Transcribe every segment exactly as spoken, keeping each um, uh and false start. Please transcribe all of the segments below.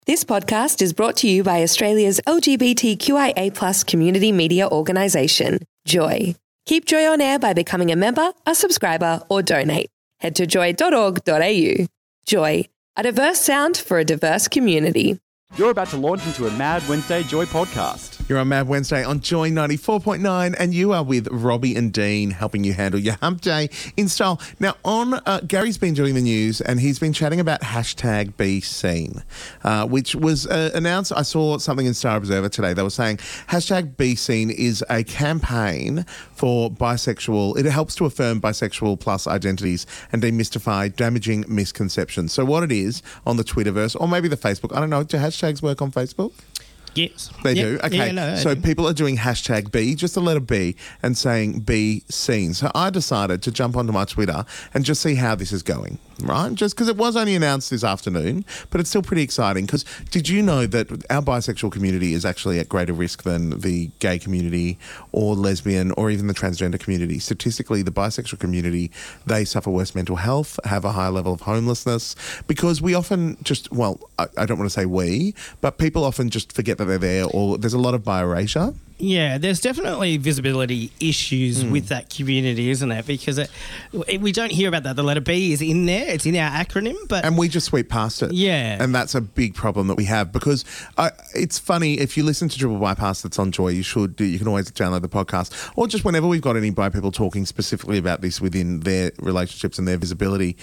This podcast is brought to you by Australia's L G B T Q I A plus community media organisation, Joy. Keep Joy on air by becoming a member, a subscriber or donate. Head to joy dot org dot a u. Joy, a diverse sound for a diverse community. You're about to launch into a Mad Wednesday Joy podcast. You're on Mad Wednesday on Joy ninety-four point nine and you are with Robbie and Dean helping you handle your hump day in style. Now, on uh, Gary's been doing the news and he's been chatting about hashtag Be Seen, uh, which was uh, announced. I saw something in Star Observer today. They were saying hashtag Be Seen is a campaign for bisexual. It helps to affirm bisexual plus identities and demystify damaging misconceptions. So what it is on the Twitterverse or maybe the Facebook, I don't know, do hashtags work on Facebook? Yes. They yep. do? Okay. Yeah, no, so do. people are doing hashtag B, just the letter B, and saying Be Seen. So I decided to jump onto my Twitter and just see how this is going, right? Just because it was only announced this afternoon, but it's still pretty exciting. Because did you know that our bisexual community is actually at greater risk than the gay community or lesbian or even the transgender community? Statistically, the bisexual community, they suffer worse mental health, have a higher level of homelessness, because we often just, well, I, I don't want to say we, but people often just forget that they're there, or there's a lot of bi-erasure. Yeah, there's definitely visibility issues mm. with that community, isn't there? Because it, we don't hear about that. The letter B is in there. It's in our acronym. but And we just sweep past it. Yeah. And that's a big problem that we have because I, it's funny, if you listen to Triple Bypass that's on Joy, you should do, you can always download the podcast, or just whenever we've got any bi people talking specifically about this within their relationships and their visibility.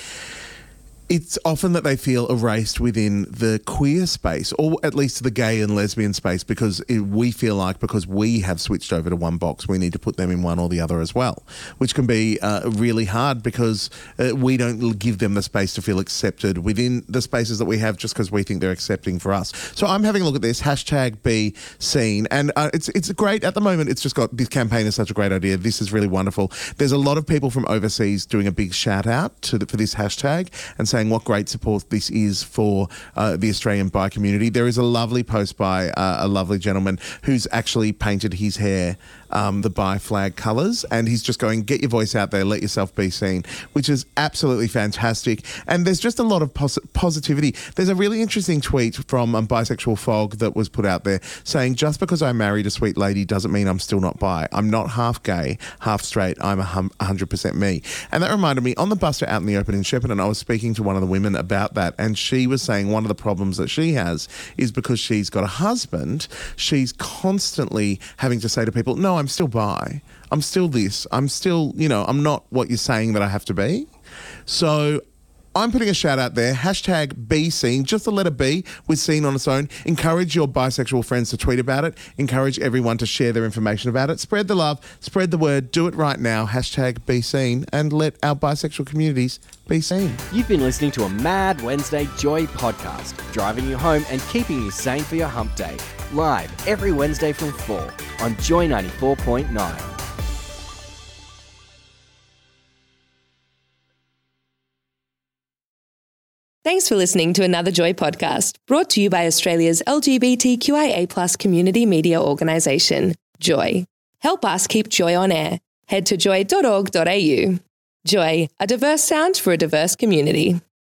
It's often that they feel erased within the queer space, or at least the gay and lesbian space, because it, we feel like because we have switched over to one box, we need to put them in one or the other as well, which can be uh, really hard because uh, we don't give them the space to feel accepted within the spaces that we have just because we think they're accepting for us. So I'm having a look at this, hashtag Be Seen, and uh, it's it's great at the moment. It's just got, this campaign is such a great idea. This is really wonderful. There's a lot of people from overseas doing a big shout out to the, for this hashtag and saying what great support this is for uh, the Australian bi community. There is a lovely post by uh, a lovely gentleman who's actually painted his hair um, the bi flag colours, and he's just going, get your voice out there, let yourself be seen, which is absolutely fantastic. And there's just a lot of pos- positivity. There's a really interesting tweet from um, Bisexual Fog that was put out there saying, just because I married a sweet lady doesn't mean I'm still not bi. I'm not half gay, half straight. I'm a hum- one hundred percent me. And that reminded me, on the bus out in the open in Shepparton, I was speaking to one of the women about that, and she was saying one of the problems that she has is because she's got a husband, she's constantly having to say to people, no, I'm still bi, I'm still this, I'm still, you know, I'm not what you're saying that I have to be. So I'm putting a shout out there, hashtag Be Seen, just the letter B with Seen on its own. Encourage your bisexual friends to tweet about it. Encourage everyone to share their information about it. Spread the love, spread the word, do it right now, hashtag Be Seen, and let our bisexual communities be seen. You've been listening to a Mad Wednesday Joy podcast, driving you home and keeping you sane for your hump day. Live every Wednesday from four on Joy ninety-four point nine. Thanks for listening to another Joy podcast, brought to you by Australia's L G B T Q I A plus community media organisation, Joy. Help us keep Joy on air. Head to joy dot org dot a u. Joy, a diverse sound for a diverse community.